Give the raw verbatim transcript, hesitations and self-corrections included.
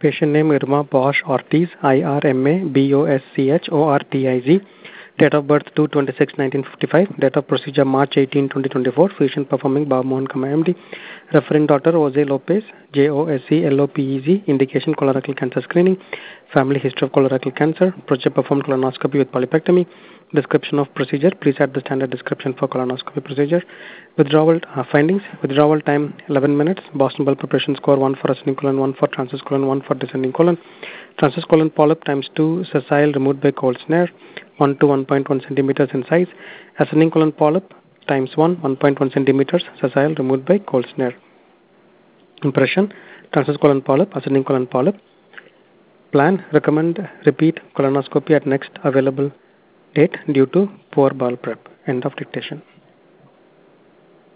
Patient name Irma Bosch Ortiz, I R M A B O S C H O R T I Z. Date of birth two twenty-six nineteen fifty-five. Date of procedure March eighteenth twenty twenty-four. Physician performing Baumon, M D. Referring daughter Jose Lopez, J O S E L O P E Z. Indication colorectal cancer screening. Family history of colorectal cancer. Procedure performed colonoscopy with polypectomy. Description of procedure. Please add the standard description for colonoscopy procedure. Withdrawal uh, findings. Withdrawal time eleven minutes. Boston Bell preparation score one for ascending colon, one for transverse colon, one for descending colon. Transverse colon polyp times two sessile removed by cold snare. one to one point one centimeters in size. Ascending colon polyp times one, one point one centimeters. Sessile removed by cold snare. Impression. Transverse colon polyp, ascending colon polyp. Plan. Recommend repeat colonoscopy at next available date due to poor bowel prep. End of dictation.